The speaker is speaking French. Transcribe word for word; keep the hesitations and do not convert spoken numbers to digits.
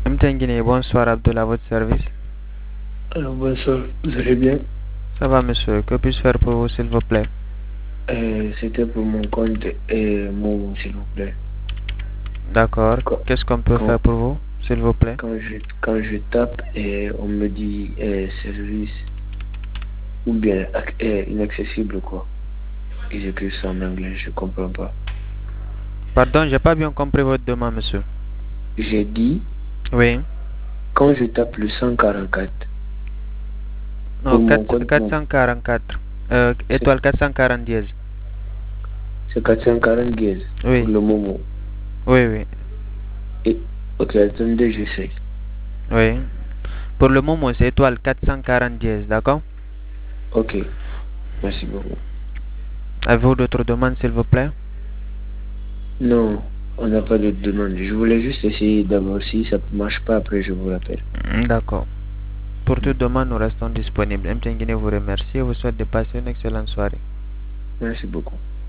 Mtengine, bonsoir Abdullah, à votre service. Alors bonsoir, vous allez bien? Ça va monsieur, que puis-je faire pour vous s'il vous plaît? Euh, C'était pour mon compte et mon s'il vous plaît. D'accord, Quand, qu'est-ce qu'on peut quand, faire pour vous s'il vous plaît? quand je, quand je tape et on me dit euh, service ou bien ac- euh, inaccessible quoi. Ils écrivent ça en anglais, je comprends pas. Pardon, j'ai pas bien compris votre demande monsieur. J'ai dit Oui. quand je tape le cent quarante-quatre Non, pour mon quatre- compte, mon, 444. Euh, c'est étoile quatre cent quarante dièse. c'est quatre cent quarante guises pour Oui, le moment. oui, oui, Et ok, attendez, j'essaie. oui. Pour le moment, c'est étoile quatre cent quarante dièse, d'accord? Ok, merci beaucoup. Avez-vous d'autres demandes s'il vous plaît? Non, on n'a pas de demande. Je voulais juste essayer d'abord. Si ça ne marche pas, après je vous rappelle. Hmm, d'accord. Pour Hmm. toute demande, nous restons disponibles. Mtengine vous remercie et vous souhaite de passer une excellente soirée. Merci beaucoup.